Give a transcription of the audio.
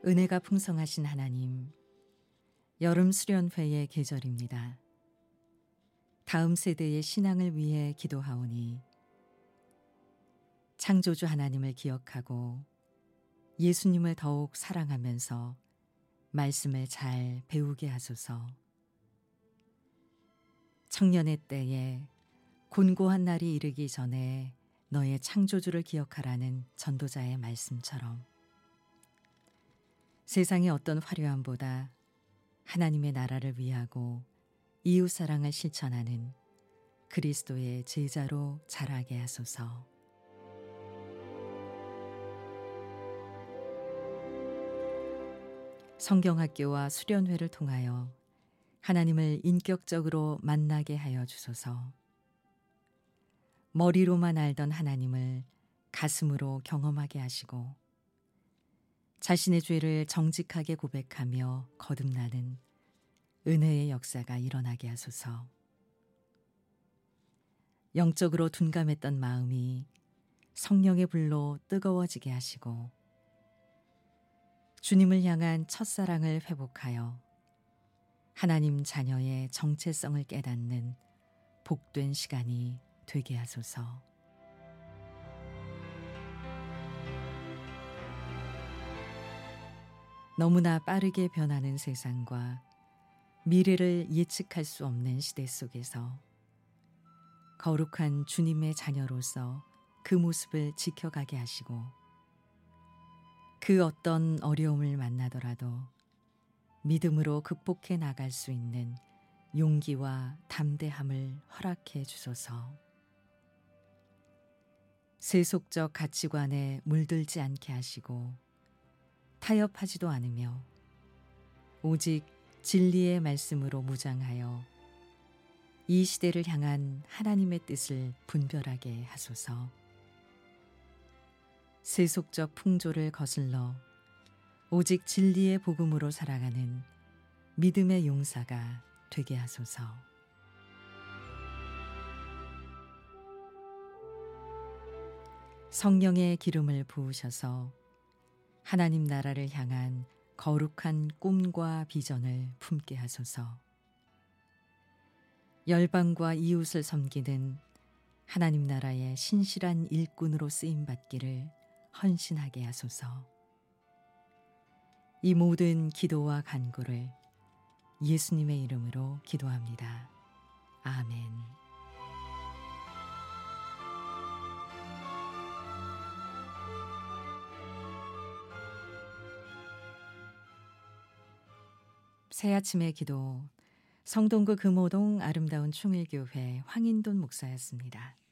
은혜가 풍성하신 하나님, 여름 수련회의 계절입니다. 다음 세대의 신앙을 위해 기도하오니 창조주 하나님을 기억하고 예수님을 더욱 사랑하면서 말씀을 잘 배우게 하소서. 청년의 때에 곤고한 날이 이르기 전에 너의 창조주를 기억하라는 전도자의 말씀처럼 세상의 어떤 화려함보다 하나님의 나라를 위하고 이웃사랑을 실천하는 그리스도의 제자로 자라게 하소서. 성경학교와 수련회를 통하여 하나님을 인격적으로 만나게 하여 주소서. 머리로만 알던 하나님을 가슴으로 경험하게 하시고 자신의 죄를 정직하게 고백하며 거듭나는 은혜의 역사가 일어나게 하소서. 영적으로 둔감했던 마음이 성령의 불로 뜨거워지게 하시고 주님을 향한 첫사랑을 회복하여 하나님 자녀의 정체성을 깨닫는 복된 시간이 되게 하소서. 너무나 빠르게 변하는 세상과 미래를 예측할 수 없는 시대 속에서 거룩한 주님의 자녀로서 그 모습을 지켜가게 하시고 그 어떤 어려움을 만나더라도 믿음으로 극복해 나갈 수 있는 용기와 담대함을 허락해 주소서. 세속적 가치관에 물들지 않게 하시고 타협하지도 않으며 오직 진리의 말씀으로 무장하여 이 시대를 향한 하나님의 뜻을 분별하게 하소서. 세속적 풍조를 거슬러 오직 진리의 복음으로 살아가는 믿음의 용사가 되게 하소서. 성령의 기름을 부으셔서 하나님 나라를 향한 거룩한 꿈과 비전을 품게 하소서. 열방과 이웃을 섬기는 하나님 나라의 신실한 일꾼으로 쓰임받기를 헌신하게 하소서. 이 모든 기도와 간구를 예수님의 이름으로 기도합니다. 아멘. 새아침의 기도, 성동구 금호동 아름다운 충일교회 황인돈 목사였습니다.